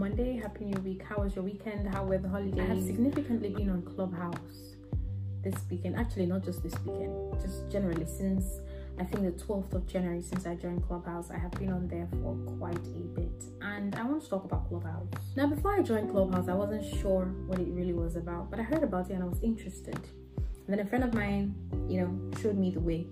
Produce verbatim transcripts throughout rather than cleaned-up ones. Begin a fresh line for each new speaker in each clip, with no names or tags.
Monday. Happy new week. How was your weekend? How were the holidays? I have significantly been on Clubhouse this weekend. Actually, not just this weekend, just generally since I think the twelfth of January, since I joined Clubhouse. I have been on there for quite a bit, and I want to talk about Clubhouse. Now, before I joined Clubhouse, I wasn't sure what it really was about, but I heard about it and I was interested. And then a friend of mine, you know, showed me the way.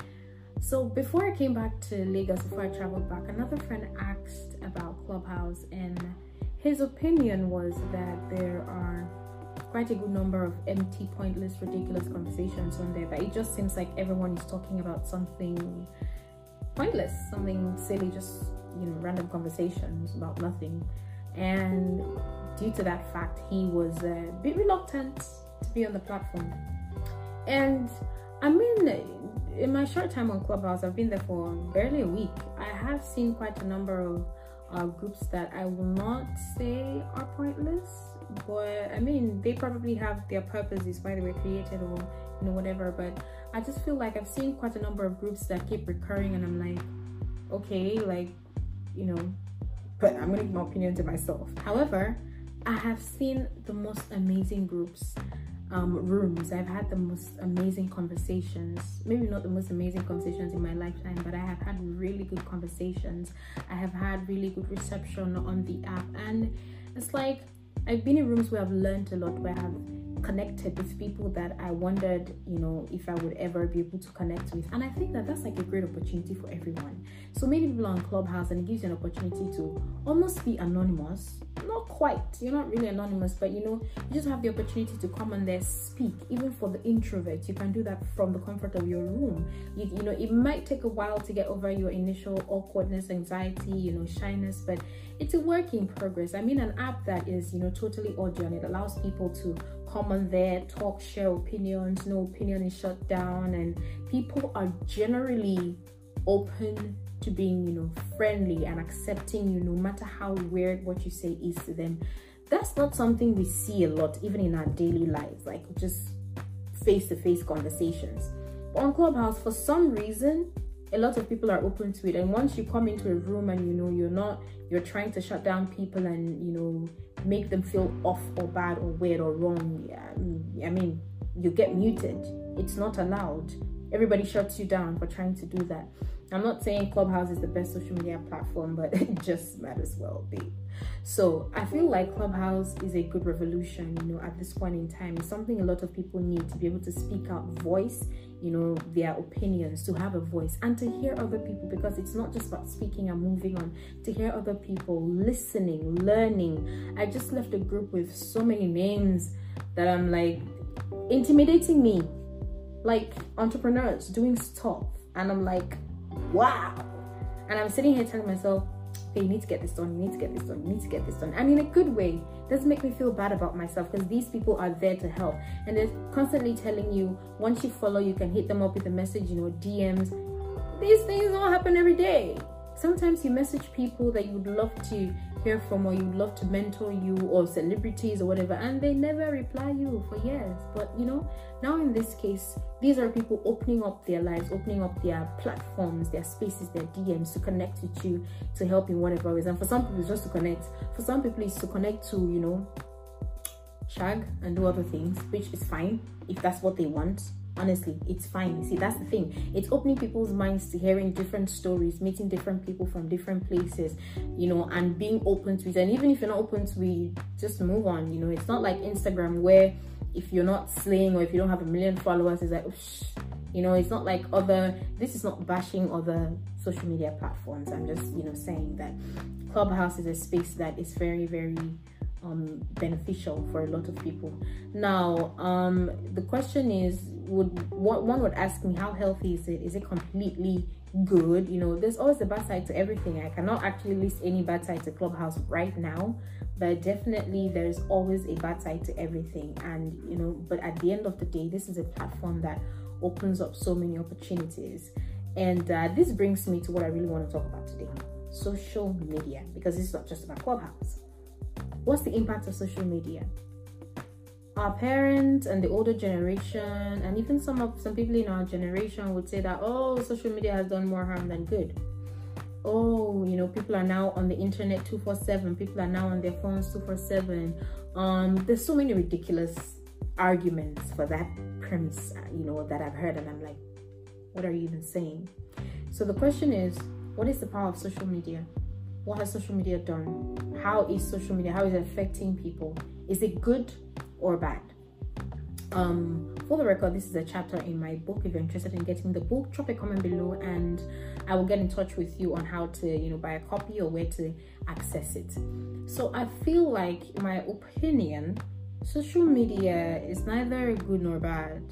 So before I came back to Lagos, before I traveled back, another friend asked about Clubhouse, and his opinion was that there are quite a good number of empty, pointless, ridiculous conversations on there, that it just seems like everyone is talking about something pointless, something silly, just, you know, random conversations about nothing. And due to that fact, he was a bit reluctant to be on the platform. And I mean, in my short time on Clubhouse, I've been there for barely a week. I have seen quite a number of uh, groups that I will not say are pointless, but I mean, they probably have their purposes, why they were created, or you know, whatever. But I just feel like I've seen quite a number of groups that keep recurring, and I'm like, okay, like, you know, but I'm gonna give my opinion to myself. However, I have seen the most amazing groups, um, rooms. I've had the most amazing conversations. Maybe not the most amazing conversations in my lifetime, but I have had really good conversations. I have had really good reception on the app, and it's like, I've been in rooms where I've learned a lot, where I've connected with people that I wondered, you know, if I would ever be able to connect with. And I think that that's like a great opportunity for everyone. So many people are on Clubhouse, and it gives you an opportunity to almost be anonymous. Not quite, you're not really anonymous, but you know, you just have the opportunity to come on there, speak. Even for the introvert, you can do that from the comfort of your room. You, you know, it might take a while to get over your initial awkwardness, anxiety, you know, shyness, but it's a work in progress. I mean, an app that is, you know, totally audio, and it allows people to come on there, talk, share opinions. No opinion is shut down, and people are generally open to being, you know, friendly and accepting you, no matter how weird what you say is to them. That's not something we see a lot, even in our daily lives, like just face-to-face conversations. But on Clubhouse, for some reason, a lot of people are open to it. And once you come into a room and you know you're not, you're trying to shut down people and, you know, make them feel off or bad or weird or wrong, yeah, I mean, you get muted. It's not allowed. Everybody shuts you down for trying to do that. I'm not saying Clubhouse is the best social media platform, but it just might as well be. So I feel like Clubhouse is a good revolution, you know, at this point in time. It's something a lot of people need to be able to speak out, voice, you know, their opinions, to have a voice and to hear other people, because it's not just about speaking and moving on, to hear other people, listening, learning. I just left a group with so many names that I'm like, intimidating me, like entrepreneurs doing stuff, and I'm like, wow. And I'm sitting here telling myself, okay, you need to get this done, you need to get this done, you need to get this done. And in a good way. It doesn't make me feel bad about myself, because these people are there to help, and they're constantly telling you, once you follow, you can hit them up with a message, you know, D Ms. These things don't happen every day. Sometimes you message people that you would love to hear from, or you'd love to mentor you, or celebrities or whatever, and they never reply you for years. But you know, now in this case, these are people opening up their lives, opening up their platforms, their spaces, their D Ms to connect with you, to help in whatever ways. And for some people, it's just to connect. For some people, it's to connect to, you know, shag and do other things, which is fine if that's what they want. Honestly, it's fine. See, that's the thing. It's opening people's minds to hearing different stories, meeting different people from different places, you know, and being open to it. And even if you're not open to it, just move on. You know, it's not like Instagram, where if you're not slaying or if you don't have a million followers, it's like, shh. You know, it's not like other, this is not bashing other social media platforms. I'm just, you know, saying that Clubhouse is a space that is very, very um beneficial for a lot of people. Now, um the question is, would what one would ask me, how healthy is it? Is it completely good? You know, there's always a bad side to everything. I cannot actually list any bad side to Clubhouse right now, but definitely there's always a bad side to everything. And you know, but at the end of the day, this is a platform that opens up so many opportunities. And uh, this brings me to what I really want to talk about today: social media, because it's not just about Clubhouse. What's the impact of social media? Our parents and the older generation, and even some of some people in our generation would say that, oh, social media has done more harm than good. oh, you know, people are now on the internet two four seven, people are now on their phones two four seven. Um, there's so many ridiculous arguments for that premise, you know, that I've heard, and I'm like, what are you even saying? So the question is, what is the power of social media? What has social media done? How is social media, how is it affecting people? Is it good or bad? Um, for the record, this is a chapter in my book. If you're interested in getting the book, drop a comment below and I will get in touch with you on how to, you know, buy a copy or where to access it. So I feel like, in my opinion, social media is neither good nor bad.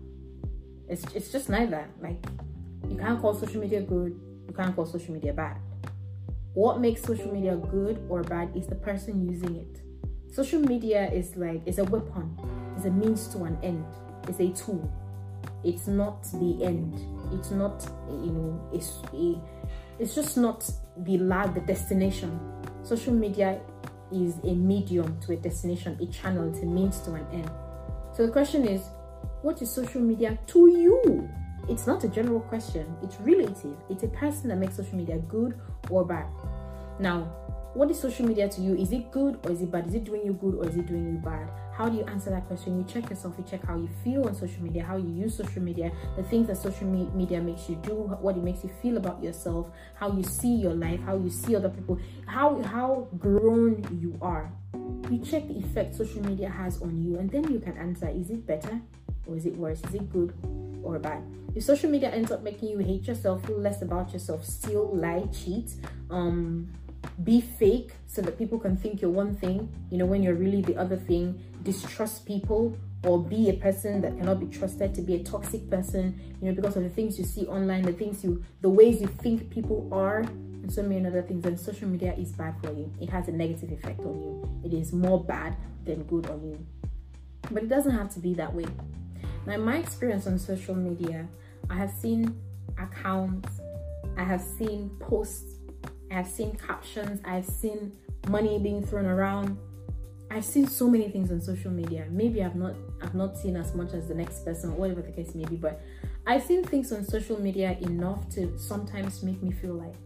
It's, it's just neither. Like, you can't call social media good, you can't call social media bad. What makes social media good or bad is the person using it. Social media is like, it's a weapon. It's a means to an end. It's a tool. It's not the end. It's not, you know, it's a, it's just not the lab, the destination. Social media is a medium to a destination, a channel, it's a means to an end. So the question is, what is social media to you? It's not a general question. It's relative. It's a person that makes social media good or bad. Now, what is social media to you? Is it good or is it bad? Is it doing you good or is it doing you bad? How do you answer that question? You check yourself, you check how you feel on social media, how you use social media, the things that social me media makes you do, what it makes you feel about yourself, how you see your life, how you see other people, how, how grown you are. You check the effect social media has on you, and then you can answer, is it better or is it worse? Is it good or bad? If social media ends up making you hate yourself, feel less about yourself, steal, lie, cheat, um, be fake so that people can think you're one thing, you know, when you're really the other thing, distrust people, or be a person that cannot be trusted, to be a toxic person, you know, because of the things you see online, the things you, the ways you think people are, and so many other things, then social media is bad for you. It has a negative effect on you. It is more bad than good on you. But it doesn't have to be that way. Now, in my experience on social media, I have seen accounts, I have seen posts, I have seen captions, I've seen money being thrown around. I've seen so many things on social media. Maybe I've not I've not seen as much as the next person, whatever the case may be, but I've seen things on social media enough to sometimes make me feel like,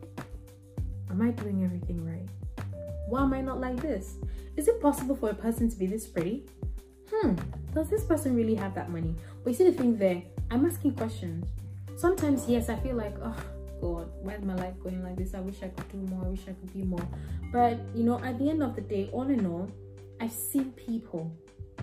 am I doing everything right? Why am I not like this? Is it possible for a person to be this pretty? Hmm, does this person really have that money? But you see the thing there, I'm asking questions. Sometimes, yes, I feel like, oh God, why is my life going like this? I wish I could do more, I wish I could be more. But, you know, at the end of the day, all in all, I've seen people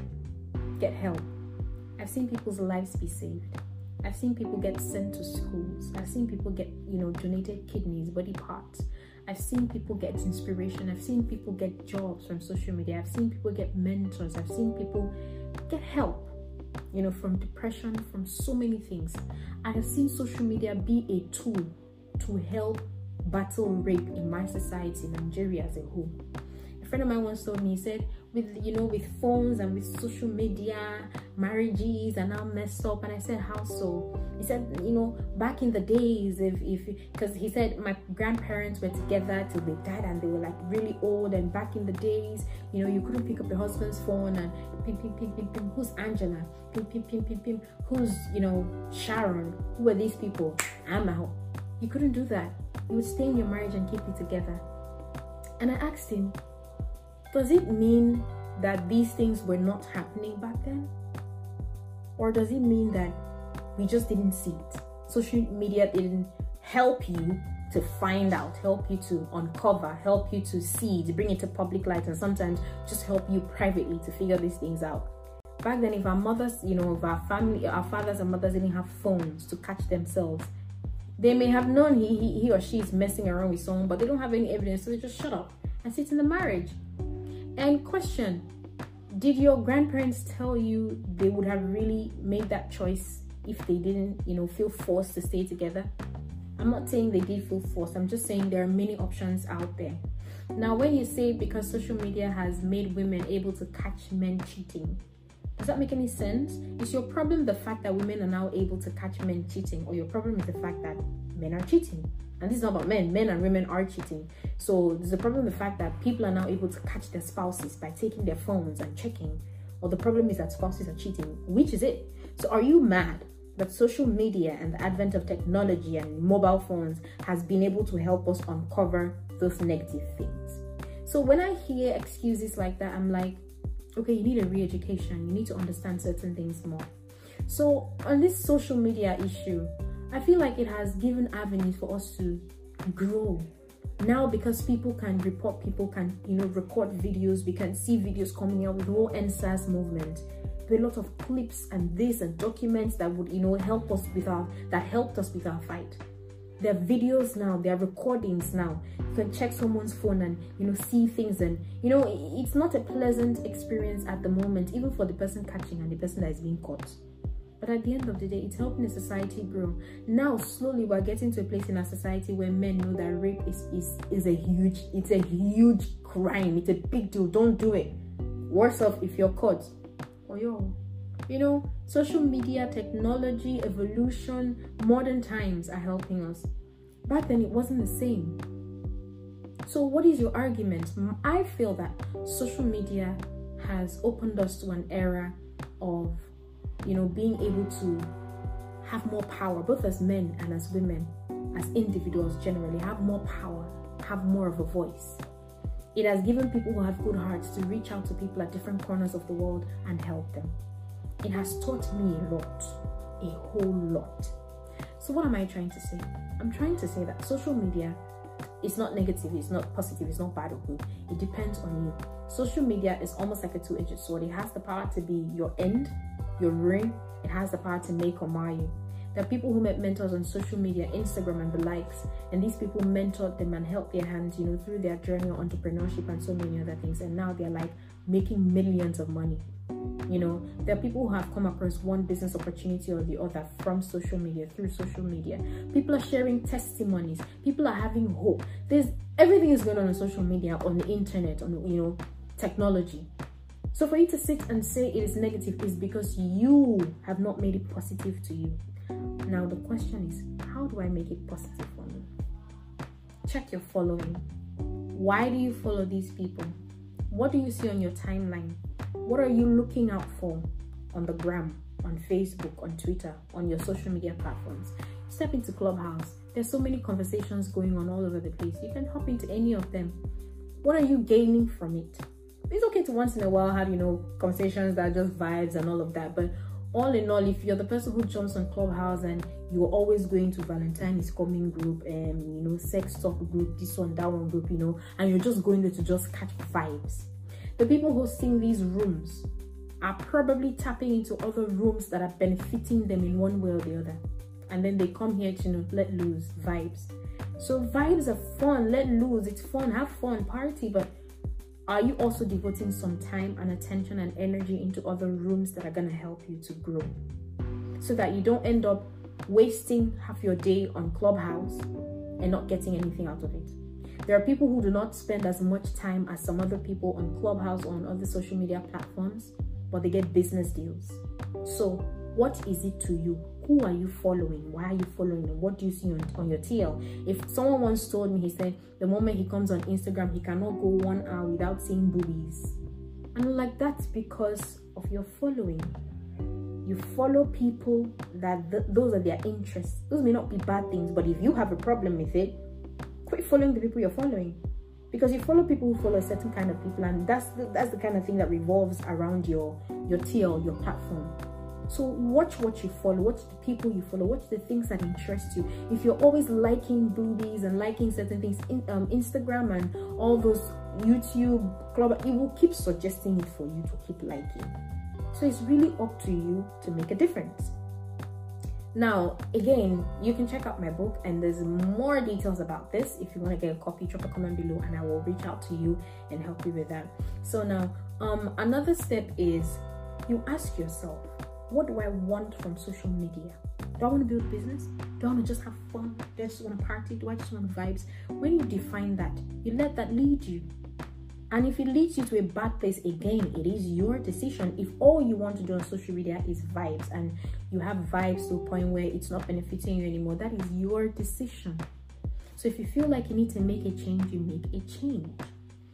get help. I've seen people's lives be saved. I've seen people get sent to schools. I've seen people get, you know, donated kidneys, body parts. I've seen people get inspiration. I've seen people get jobs from social media. I've seen people get mentors. I've seen people get help, you know, from depression, from so many things. I have seen social media be a tool to help battle rape in my society, Nigeria as a whole. A friend of mine once told me, he said, with, you know, with phones and with social media, marriages are now messed up. And I said, how so? He said, you know, back in the days, if, if, because he said my grandparents were together till they died and they were like really old. And back in the days, you know, you couldn't pick up your husband's phone and pim, pim, pim, pim, pim, who's Angela? Pim, pim, pim, pim, pim, who's, you know, Sharon? Who are these people? I'm out. You couldn't do that. You would stay in your marriage and keep it together. And I asked him, does it mean that these things were not happening back then? Or does it mean that we just didn't see it? Social media didn't help you to find out, help you to uncover, help you to see, to bring it to public light, and sometimes just help you privately to figure these things out. Back then, if our mothers, you know, if our family, our fathers and mothers didn't have phones to catch themselves, they may have known he, he, he or she is messing around with someone, but they don't have any evidence, so they just shut up and sit in the marriage. And question, did your grandparents tell you they would have really made that choice if they didn't, you know, feel forced to stay together? I'm not saying they did feel forced. I'm just saying there are many options out there. Now, when you say because social media has made women able to catch men cheating, does that make any sense? Is your problem the fact that women are now able to catch men cheating, or your problem is the fact that men are cheating? And this is not about men. Men and women are cheating. So there's a problem the fact that people are now able to catch their spouses by taking their phones and checking. Or the problem is that spouses are cheating. Which is it? So are you mad But social media and the advent of technology and mobile phones has been able to help us uncover those negative things. So when I hear excuses like that, I'm like, okay, you need a re-education. You need to understand certain things more. So on this social media issue, I feel like it has given avenues for us to grow. Now, because people can report, people can, you know, record videos, we can see videos coming out with the whole N S A S movement. There are a lot of clips and this and documents that would, you know, help us with our, that helped us with our fight. There are videos now, there are recordings now. You can check someone's phone and, you know, see things, and, you know, it's not a pleasant experience at the moment, even for the person catching and the person that is being caught. But at the end of the day, it's helping the society grow. Now, slowly, we're getting to a place in our society where men know that rape is, is, is a huge, it's a huge crime. It's a big deal. Don't do it. Worse off if you're caught. Oh, yo. You know, social media, technology, evolution, modern times are helping us. Back then, it wasn't the same. So what is your argument? I feel that social media has opened us to an era of, you know, being able to have more power, both as men and as women, as individuals generally, have more power, have more of a voice. It has given people who have good hearts to reach out to people at different corners of the world and help them. It has taught me a lot, a whole lot. So what am I trying to say? I'm trying to say that social media is not negative, it's not positive, it's not bad or good. It depends on you. Social media is almost like a two-edged sword. It has the power to be your end, your ruin. It has the power to make or mar you. There are people who met mentors on social media, Instagram and the likes, and these people mentored them and helped their hands, you know, through their journey of entrepreneurship and so many other things. And now they're like making millions of money. You know, there are people who have come across one business opportunity or the other from social media, through social media. People are sharing testimonies. People are having hope. There's everything is going on on social media, on the internet, on, you know, technology. So for you to sit and say it is negative is because you have not made it positive to you. Now the question is, how do I make it positive for me? Check your following. Why do you follow these people? What do you see on your timeline? What are you looking out for on the gram, on Facebook, on Twitter, on your social media platforms? Step into Clubhouse. There's so many conversations going on all over the place. You can hop into any of them. What are you gaining from it? It's okay to once in a while have, you know, conversations that are just vibes and all of that, but all in all, if you're the person who jumps on Clubhouse and you're always going to Valentine is Coming group, and um, you know, sex talk group, this one, that one group, you know, and you're just going there to just catch vibes, the people hosting these rooms are probably tapping into other rooms that are benefiting them in one way or the other, and then they come here to, you know, let loose vibes. So vibes are fun, let loose, it's fun, have fun, party, but are you also devoting some time and attention and energy into other rooms that are going to help you to grow, so that you don't end up wasting half your day on Clubhouse and not getting anything out of it? There are people who do not spend as much time as some other people on Clubhouse or on other social media platforms, but they get business deals. So what is it to you? Who are you following? Why are you following them? What do you see on, on your T L? If someone once told me, he said, the moment he comes on Instagram, he cannot go one hour without seeing boobies. And like, that's because of your following. You follow people that th those are their interests. Those may not be bad things, but if you have a problem with it, quit following the people you're following. Because you follow people who follow a certain kind of people, and that's the, that's the kind of thing that revolves around your, your T L, your platform. So watch what you follow, watch the people you follow, watch the things that interest you. If you're always liking boobies and liking certain things, in um, Instagram and all those YouTube, club, it will keep suggesting it for you to keep liking. So it's really up to you to make a difference. Now, again, you can check out my book, and there's more details about this. If you want to get a copy, drop a comment below and I will reach out to you and help you with that. So now, um, another step is you ask yourself, what do I want from social media? Do I want to build a business? Do I want to just have fun? Do I just want to party? Do I just want vibes? When you define that, you let that lead you. And if it leads you to a bad place, again, it is your decision. If all you want to do on social media is vibes, and you have vibes to a point where it's not benefiting you anymore, that is your decision. So if you feel like you need to make a change, you make a change.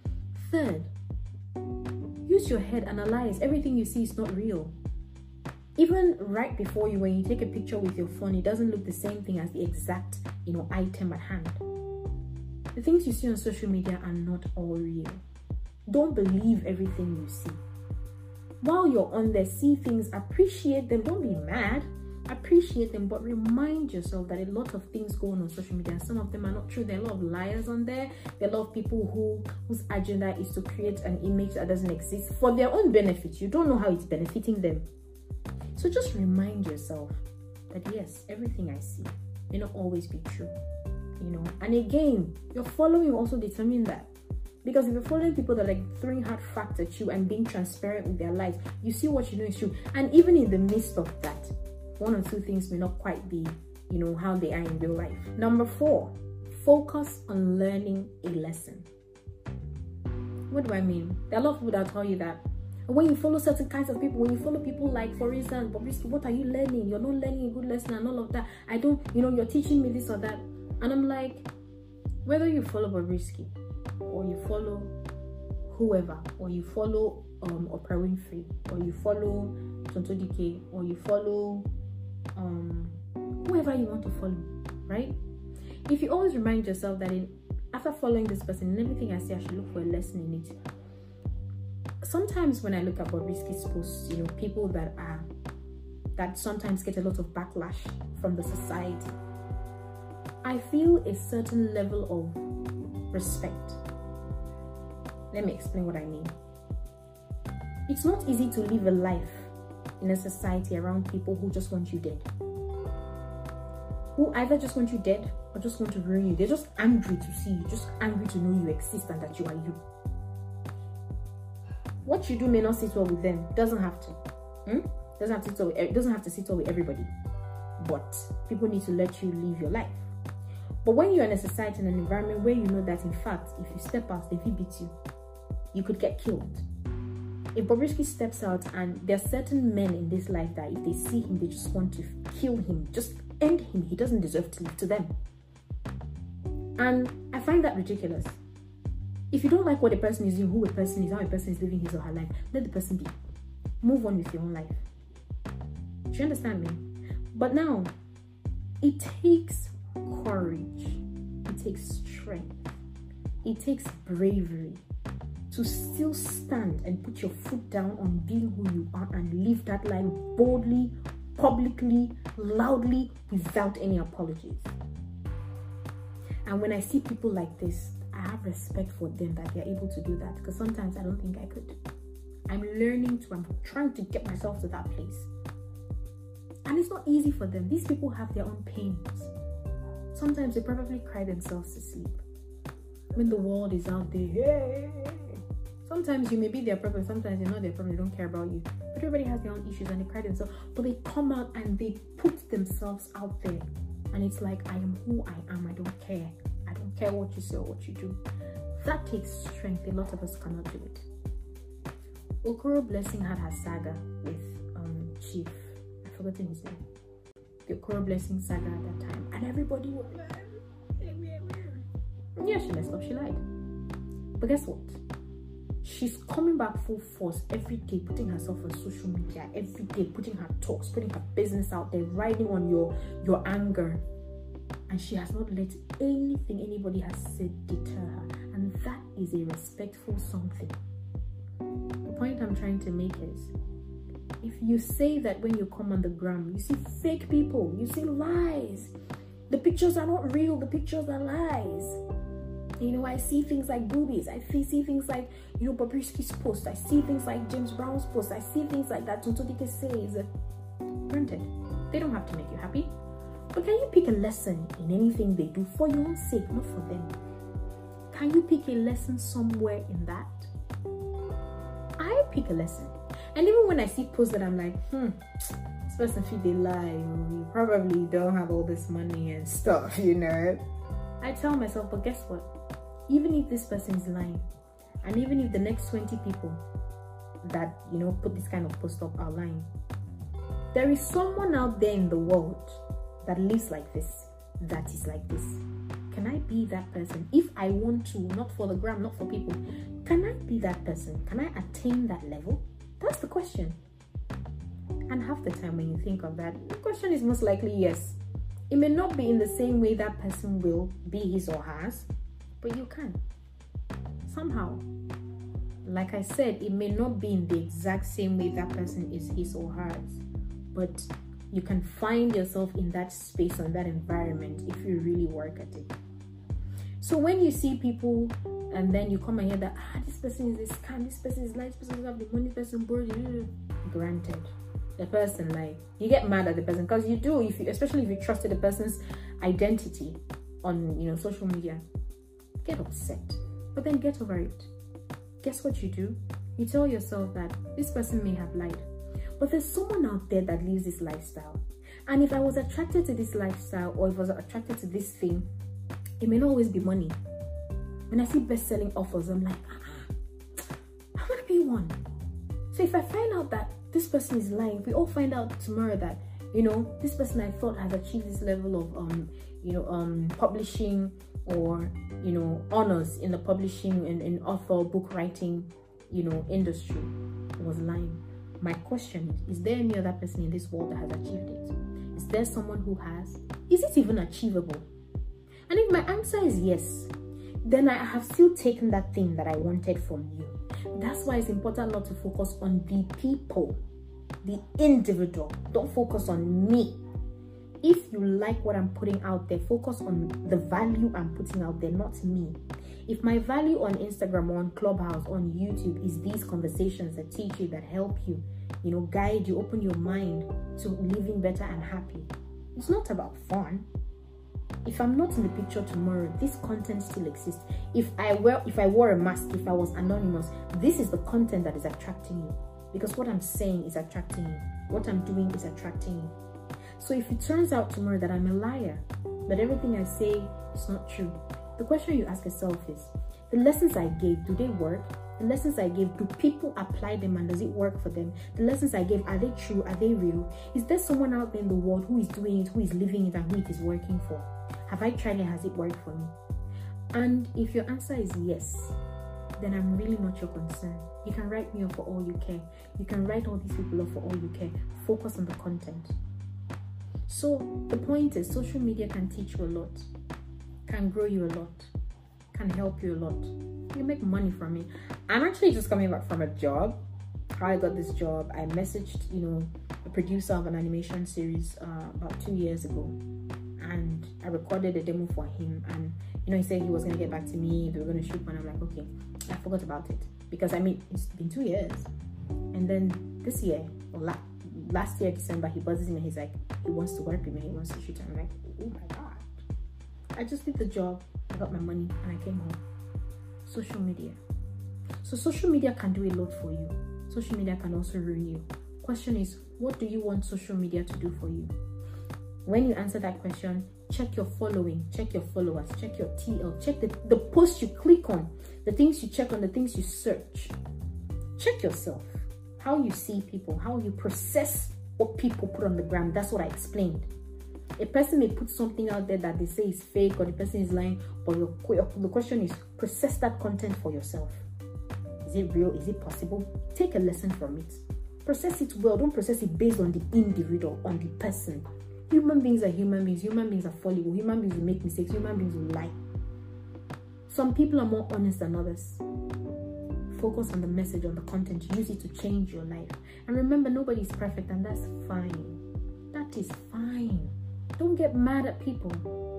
Third, use your head, analyze. Everything you see is not real. Even right before you, when you take a picture with your phone, it doesn't look the same thing as the exact, you know, item at hand. The things you see on social media are not all real. Don't believe everything you see. While you're on there, see things, appreciate them. Don't be mad. Appreciate them, but remind yourself that a lot of things go on on social media, and some of them are not true. There are a lot of liars on there. There are a lot of people who whose agenda is to create an image that doesn't exist for their own benefit. You don't know how it's benefiting them. So just remind yourself that yes, everything I see may not always be true, you know. And again, your following also determine that. Because if you're following people that are like throwing hard facts at you and being transparent with their lives, you see what you know is true. And even in the midst of that, one or two things may not quite be, you know, how they are in real life. Number four, focus on learning a lesson. What do I mean? There are a lot of people that tell you that when you follow certain kinds of people, when you follow people like, for instance, Bobrisky, what are you learning? You're not learning a good lesson and all of that. I don't, you know, you're teaching me this or that. And I'm like, whether you follow Bobrisky or you follow whoever, or you follow um, Oprah Winfrey, or you follow Tonto Dike, or you follow um, whoever you want to follow, right? If you always remind yourself that in after following this person, in everything I say, I should look for a lesson in it. Sometimes when I look at Bobrisky's posts, you know, people that are that sometimes get a lot of backlash from the society, I feel a certain level of respect. Let me explain what I mean. It's not easy to live a life in a society around people who just want you dead, who either just want you dead or just want to ruin you. They're just angry to see you, just angry to know you exist and that you are you. What you do may not sit well with them. It doesn't have to. Hmm? Doesn't have to sit well with, it doesn't have to sit well with everybody. But people need to let you live your life. But when you're in a society, in an environment where you know that in fact, if you step out, they will beat you, you could get killed. If Bobrisky steps out, and there are certain men in this life that if they see him, they just want to kill him, just end him. He doesn't deserve to live to them. And I find that ridiculous. If you don't like what a person is doing, who a person is, how a person is living his or her life, let the person be. Move on with your own life. Do you understand me? But now, it takes courage. It takes strength. It takes bravery to still stand and put your foot down on being who you are and live that life boldly, publicly, loudly, without any apologies. And when I see people like this, I have respect for them that they're able to do that, because sometimes I don't think I could. I'm learning to, I'm trying to get myself to that place. And it's not easy for them. These people have their own pains. Sometimes they probably cry themselves to sleep. When the world is out there, hey. Sometimes you may be their problem, sometimes you're not their problem, they don't care about you. But everybody has their own issues and they cry themselves. But they come out and they put themselves out there. And it's like, I am who I am, I don't care. I don't care what you say or what you do. That takes strength. A lot of us cannot do it. Okoro Blessing had her saga with um, Chief. I've forgotten his name. The Okoro Blessing saga at that time. And everybody was like, yeah, she messed up, she lied. But guess what? She's coming back full force every day, putting herself on social media, every day, putting her talks, putting her business out there, riding on your, your anger. And she has not let anything anybody has said deter her. And that is a respectful something. The point I'm trying to make is, if you say that when you come on the gram, you see fake people, you see lies. The pictures are not real, the pictures are lies. You know, I see things like boobies. I see things like, you know, Bobrisky's post. I see things like James Brown's post. I see things like that Tonto Dike says. Granted, they don't have to make you happy. But can you pick a lesson in anything they do for your own sake, not for them? Can you pick a lesson somewhere in that? I pick a lesson. And even when I see posts that I'm like, hmm, this person feel they lie. You probably don't have all this money and stuff, you know. I tell myself, but guess what? Even if this person is lying, and even if the next twenty people that, you know, put this kind of post up are lying, there is someone out there in the world that lives like this, that is like this. Can I be that person? If I want to, not for the gram, not for people, can I be that person? Can I attain that level? That's the question. And half the time when you think of that, the question is most likely yes. It may not be in the same way that person will be his or hers, but you can. Somehow. Like I said, it may not be in the exact same way that person is his or hers, but you can find yourself in that space and that environment if you really work at it. So when you see people and then you come and hear that, ah, this person is a scam, this person is lying, this person doesn't have the money, this person borrowed, granted, the person like, you get mad at the person because you do, if you, especially if you trusted the person's identity on, you know, social media, get upset, but then get over it. Guess what you do? You tell yourself that this person may have lied, but there's someone out there that lives this lifestyle. And if I was attracted to this lifestyle, or if I was attracted to this thing, it may not always be money. When I see best-selling offers, I'm like, ah, I want to be one. So if I find out that this person is lying, if we all find out tomorrow that, you know, this person I thought has achieved this level of, um, you know, um, publishing or, you know, honors in the publishing and in author book writing, you know, industry was lying. My question is, is there any other person in this world that has achieved it? Is there someone who has? Is it even achievable? And if my answer is yes, then I have still taken that thing that I wanted from you. That's why it's important not to focus on the people, the individual. Don't focus on me. If you like what I'm putting out there, focus on the value I'm putting out there, not me. If my value on Instagram or on Clubhouse, on YouTube is these conversations that teach you, that help you, you know, guide you, open your mind to living better and happy, it's not about fun. If I'm not in the picture tomorrow, this content still exists. If I wear, if I wore a mask, if I was anonymous, this is the content that is attracting you. Because what I'm saying is attracting you. What I'm doing is attracting you. So if it turns out tomorrow that I'm a liar, that everything I say is not true, the question you ask yourself is, the lessons I gave, do they work? The lessons I gave, do people apply them and does it work for them? The lessons I gave, are they true? Are they real? Is there someone out there in the world who is doing it, who is living it, and who it is working for? Have I tried it? Has it worked for me? And if your answer is yes, then I'm really not your concern. You can write me off for all you care. You can write all these people off for all you care. Focus on the content. So the point is, social media can teach you a lot, can grow you a lot, can help you a lot. You make money from it. I'm actually just coming back from a job. How I got this job, I messaged, you know, the producer of an animation series uh, about two years ago, and I recorded a demo for him. And you know, he said he was gonna get back to me. They were gonna shoot one. I'm like, okay, I forgot about it because I mean, it's been two years. And then this year, or la last year December, he buzzes me and he's like, he wants to work with me. He wants to shoot. I'm like, oh my god! I just did the job. I got my money and I came home. Social media. So social media can do a lot for you. Social media can also ruin you. Question is, what do you want social media to do for you? When you answer that question, check your following, check your followers, check your T L, check the, the posts you click on, the things you check on, the things you search. Check yourself, how you see people, how you process what people put on the ground. That's what I explained. A person may put something out there that they say is fake or the person is lying, but your, the question is, process that content for yourself. Is it real? Is it possible? Take a lesson from it. Process it well. Don't process it based on the individual, on the person. Human beings are human beings. Human beings are fallible. Human beings will make mistakes. Human beings will lie. Some people are more honest than others. Focus on the message, on the content. Use it to change your life. And remember, nobody is perfect, and that's fine. That is fine. Don't get mad at people.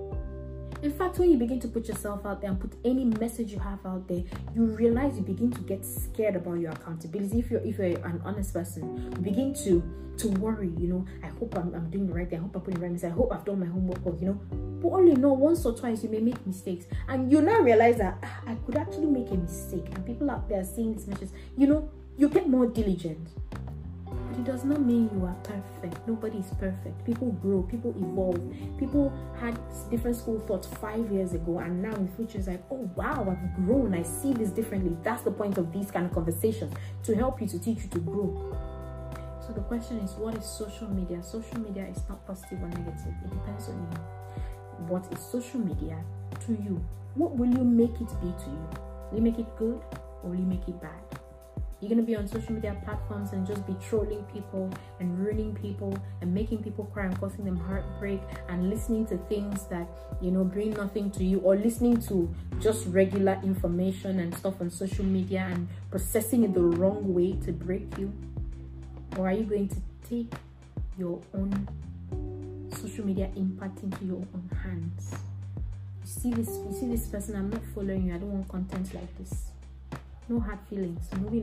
In fact, when you begin to put yourself out there and put any message you have out there, you realize you begin to get scared about your accountability. If you're if you're an honest person, you begin to to worry. You know, I hope I'm, I'm doing the right thing. I hope I'm putting the right message. I hope I've done my homework. Or, you know, but all you know, once or twice you may make mistakes, and you now realize that ah, I could actually make a mistake. And people out there are seeing these messages. You know, you get more diligent. But it does not mean you are perfect. Nobody is perfect. People grow, people evolve. People had different school thoughts five years ago, and now in future it's like, oh wow, I've grown. I see this differently. That's the point of these kind of conversations, to help you, to teach you to grow. So the question is, what is social media? Social media is not positive or negative. It depends on you. What is social media to you? What will you make it be to you? Will you make it good or will you make it bad? You're gonna be on social media platforms and just be trolling people and ruining people and making people cry and causing them heartbreak and listening to things that, you know, bring nothing to you, or listening to just regular information and stuff on social media and processing it the wrong way to break you? Or are you going to take your own social media impact into your own hands? You see this, you see this person, I'm not following you, I don't want content like this. No hard feelings. Moving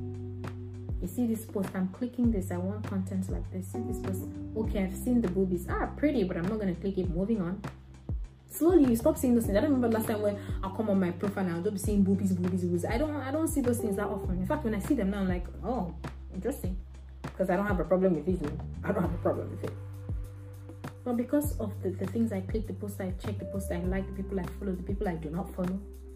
on. You see this post, I'm clicking this, I want content like this. See this post, okay, I've seen the boobies, ah, pretty, but I'm not gonna click it. Moving on. Slowly you stop seeing those things. I don't remember last time when I'll come on my profile and I'll just be seeing boobies, boobies, boobies. I don't I don't see those things that often. In fact, when I see them now, I'm like, oh, interesting. Because I don't have a problem with it. I don't have a problem with it. But because of the, the things I click, the posts I check, the posts I like, the people I follow, the people I do not follow,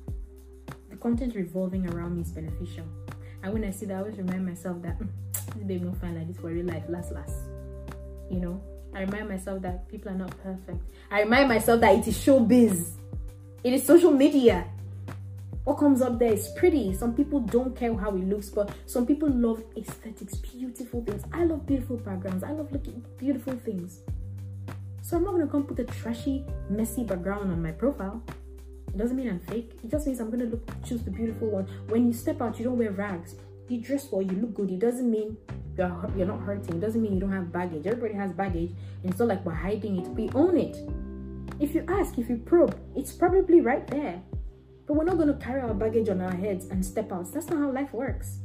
the content revolving around me is beneficial. And when I see that, I always remind myself that mm, this baby won't find like this for real life, last last. You know, I remind myself that people are not perfect. I remind myself that it is showbiz. It is social media. What comes up there is pretty. Some people don't care how it looks, but some people love aesthetics, beautiful things. I love beautiful backgrounds. I love looking beautiful things. So I'm not gonna come put a trashy, messy background on my profile. It doesn't mean I'm fake. It just means I'm gonna look choose the beautiful one. When you step out, you don't wear rags. You dress well, you look good. It doesn't mean you're you're not hurting. It doesn't mean you don't have baggage. Everybody has baggage, and it's not like we're hiding it. We own it. If you ask, if you probe, it's probably right there. But we're not gonna carry our baggage on our heads and step out. That's not how life works.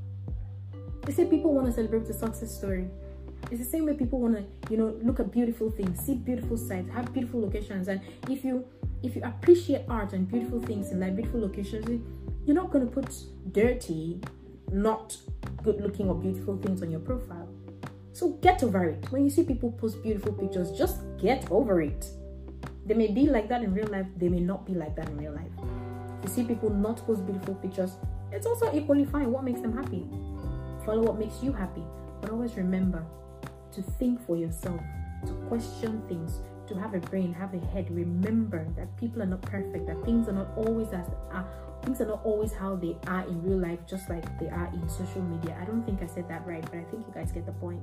They say people want to celebrate the success story. It's the same way people want to, you know, look at beautiful things, see beautiful sights, have beautiful locations. And if you if you appreciate art and beautiful things in like beautiful locations, you're not going to put dirty, not good looking or beautiful things on your profile. So get over it. When you see people post beautiful pictures, just get over it. They may be like that in real life, they may not be like that in real life. If you see people not post beautiful pictures, it's also equally fine. What makes them happy? Follow what makes you happy. But always remember to think for yourself, to question things, to have a brain, have a head. Remember that people are not perfect, that things are not always as uh, things are not always how they are in real life, just like they are in social media. I don't think I said that right, but I think you guys get the point.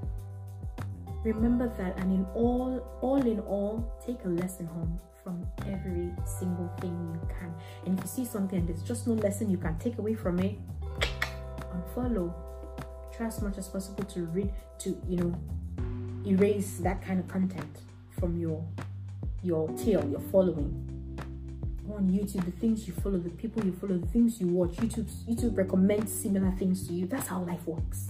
Remember that, and in all, all in all, take a lesson home from every single thing you can. And if you see something and there's just no lesson you can take away from it, unfollow. Try as much as possible to read, to, you know, erase that kind of content from your your tail, your following. Go on YouTube, the things you follow, the people you follow, the things you watch. YouTube, YouTube recommends similar things to you. That's how life works.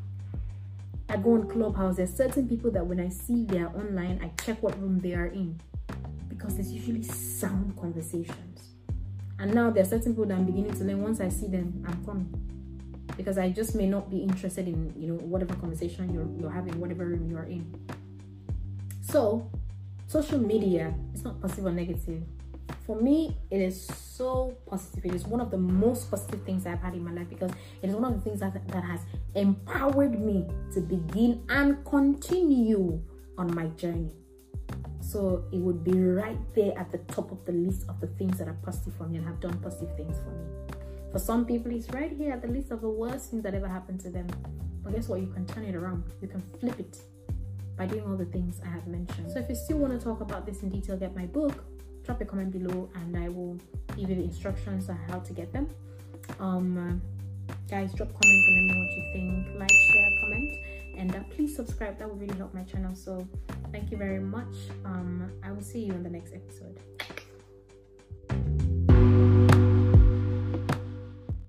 I go on Clubhouse. There's certain people that when I see they're online, I check what room they are in, because there's usually sound conversations. And now there's certain people that I'm beginning to learn. Once I see them, I'm coming, because I just may not be interested in, you know, whatever conversation you're, you're having, whatever room you're in. So social media is not positive or negative. For me, it is so positive. It is one of the most positive things I've had in my life, because it is one of the things that, that has empowered me to begin and continue on my journey. So it would be right there at the top of the list of the things that are positive for me and have done positive things for me. For some people, it's right here at the list of the worst things that ever happened to them. But guess what? You can turn it around. You can flip it by doing all the things I have mentioned. So if you still want to talk about this in detail, get my book, drop a comment below and I will give you the instructions on how to get them. Um, uh, guys, drop comments and let me know what you think. Like, share, comment, and uh, please subscribe. That would really help my channel. So thank you very much. Um, I will see you in the next episode.